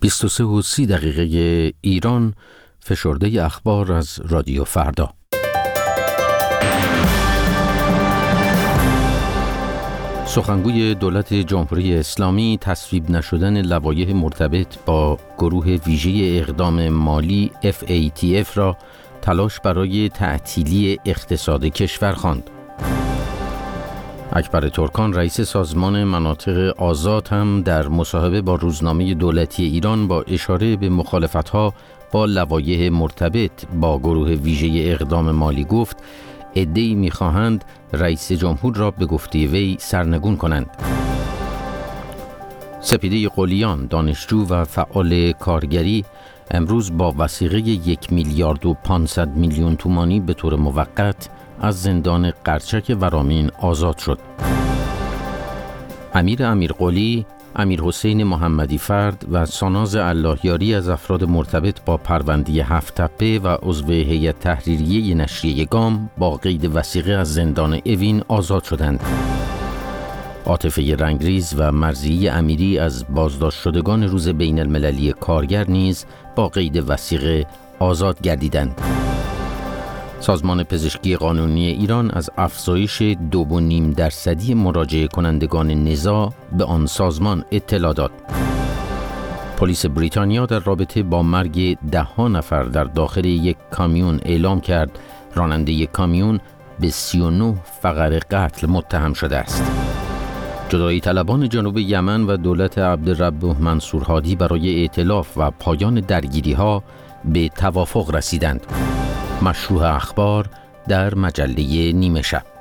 23:30 ایران، فشرده اخبار از رادیو فردا. سخنگوی دولت جمهوری اسلامی تصویب نشدن لوایح مرتبط با گروه ویژه اقدام مالی FATF را تلاش برای تعطیلی اقتصاد کشور خواند. اکبر ترکان رئیس سازمان مناطق آزاد هم در مصاحبه با روزنامه دولتی ایران با اشاره به مخالفت‌ها با لوایح مرتبط با گروه ویژه اقدام مالی گفت عده‌ای می‌خواهند رئیس جمهور را به گفته وی سرنگون کنند. سپیده قلیان، دانشجو و فعال کارگری، امروز با وثیقه 1,500,000,000 تومانی به طور موقت از زندان قرچک ورامین آزاد شد. امیر قلی، امیر حسین محمدی فرد و ساناز اللهیاری از افراد مرتبط با پرونده 7 تپه و عضو هیئت تحریریه نشریه گام با قید وثیقه از زندان اوین آزاد شدند. عاطفه رنگریز و مرضیه امیری از بازداشت شدگان روز بین المللی کارگر نیز با قید وثیقه آزاد گردیدند. سازمان پزشکی قانونی ایران از افزایش 2.5% مراجعه کنندگان نزاع به آن سازمان اطلاع داد. پلیس بریتانیا در رابطه با مرگ 10 نفر در داخل یک کامیون اعلام کرد راننده یک کامیون به 39 فقر قتل متهم شده است. جدایی طلبان جنوب یمن و دولت عبدالرب منصور هادی برای ائتلاف و پایان درگیری‌ها به توافق رسیدند. مشروع اخبار در مجله نیمه شب.